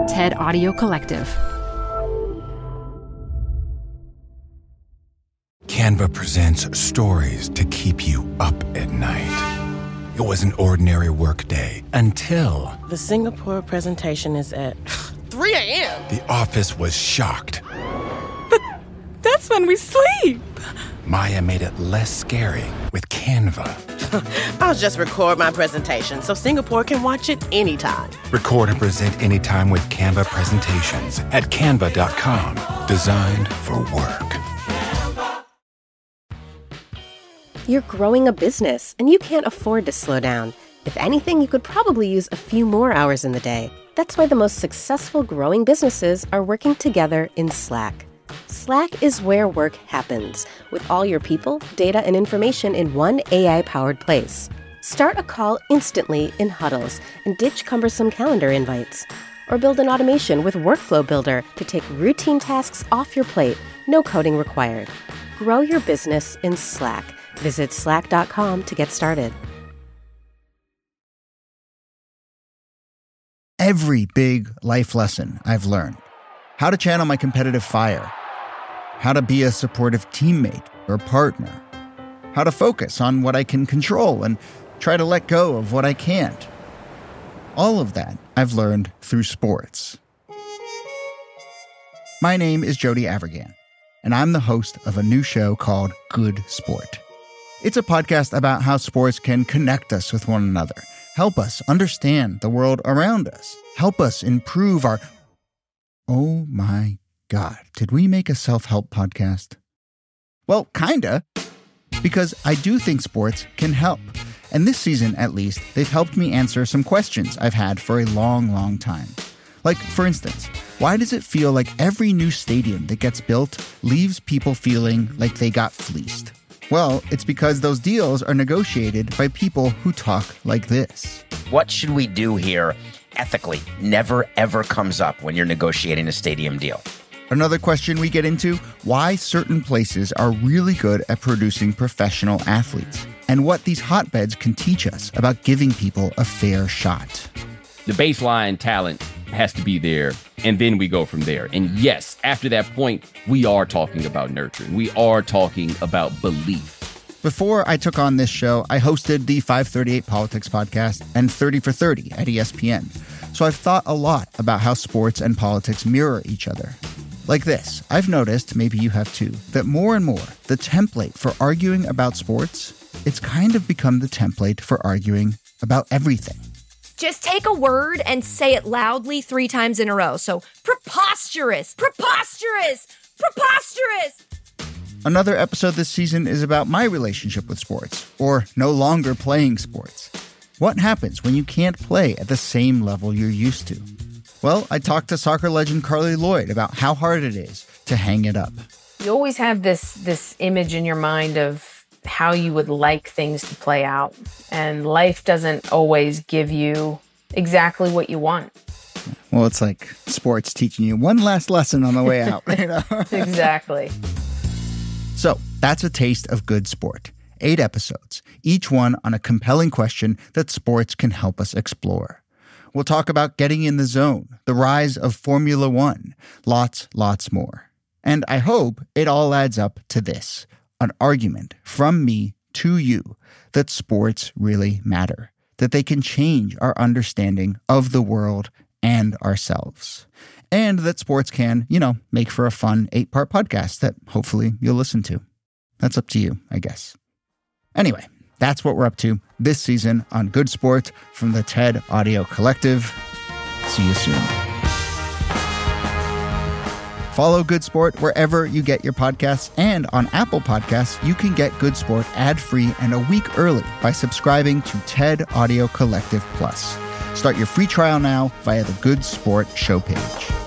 TED Audio Collective. Canva presents stories to keep you up at night. It was an ordinary workday until... The Singapore presentation is at 3 a.m. The office was shocked. But that's when we sleep. Maya made it less scary with Canva. I'll just record my presentation so Singapore can watch it anytime. Record and present anytime with Canva presentations at canva.com. Designed for work. You're growing a business, and you can't afford to slow down. If anything, you could probably use a few more hours in the day. That's why the most successful growing businesses are working together in Slack. Slack is where work happens, with all your people, data, and information in one AI-powered place. Start a call instantly in huddles and ditch cumbersome calendar invites. Or build an automation with Workflow Builder to take routine tasks off your plate, no coding required. Grow your business in Slack. Visit slack.com to get started. Every big life lesson I've learned. How to channel my competitive fire. How to be a supportive teammate or partner. How to focus on what I can control and try to let go of what I can't. All of that I've learned through sports. My name is Jody Avirgan, and I'm the host of a new show called Good Sport. It's a podcast about how sports can connect us with one another, help us understand the world around us, help us improve our... Oh my God, did we make a self-help podcast? Well, kinda. Because I do think sports can help. And this season, at least, they've helped me answer some questions I've had for a long, long time. Like, for instance, why does it feel like every new stadium that gets built leaves people feeling like they got fleeced? Well, it's because those deals are negotiated by people who talk like this. What should we do here ethically never, ever comes up when you're negotiating a stadium deal. Another question we get into, why certain places are really good at producing professional athletes, and what these hotbeds can teach us about giving people a fair shot. The baseline talent has to be there, and then we go from there. And yes, after that point, we are talking about nurturing. We are talking about belief. Before I took on this show, I hosted the 538 Politics podcast and 30 for 30 at ESPN. So I've thought a lot about how sports and politics mirror each other. Like this, I've noticed, maybe you have too, that more and more, the template for arguing about sports, it's kind of become the template for arguing about everything. Just take a word and say it loudly 3 times in a row. So, preposterous, preposterous, preposterous. Another episode this season is about my relationship with sports, or no longer playing sports. What happens when you can't play at the same level you're used to? Well, I talked to soccer legend Carly Lloyd about how hard it is to hang it up. You always have this image in your mind of how you would like things to play out. And life doesn't always give you exactly what you want. Well, it's like sports teaching you one last lesson on the way out. You know? Exactly. So that's a taste of Good Sport. 8 episodes, each one on a compelling question that sports can help us explore. We'll talk about getting in the zone, the rise of Formula One, lots more. And I hope it all adds up to this, an argument from me to you that sports really matter, that they can change our understanding of the world and ourselves, and that sports can, make for a fun 8-part podcast that hopefully you'll listen to. That's up to you, I guess. Anyway, that's what we're up to this season on Good Sport from the TED Audio Collective. See you soon. Follow Good Sport wherever you get your podcasts, and on Apple Podcasts, you can get Good Sport ad-free and a week early by subscribing to TED Audio Collective Plus. Start your free trial now via the Good Sport show page.